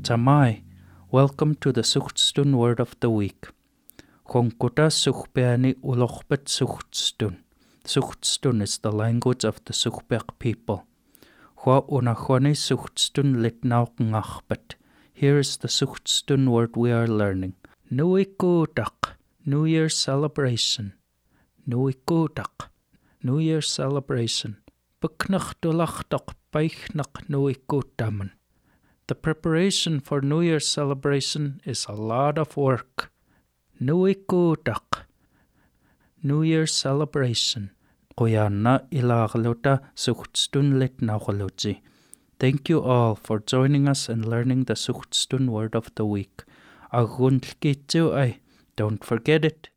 Tamai, welcome to the Suhtstun Word of the Week. Honkuta Suhpeani Ulochbet Suhtstun. Suhtstun is the language of the Suhbek people. Hwa unachwani Suhtstun litnauk ngachbet. Here is the Suhtstun word we are learning. Nuikudak, New Year's celebration. Nuikudak, New Year's celebration. Buknach dulachdak baichnach nuikutaman. The preparation for New Year's celebration is a lot of work. Nuikudak, New Year's celebration. Qoyanna ilagluta Suhtstun litnaugaluji. Thank you all for joining us and learning the Suhtstun word of the week. Don't forget it.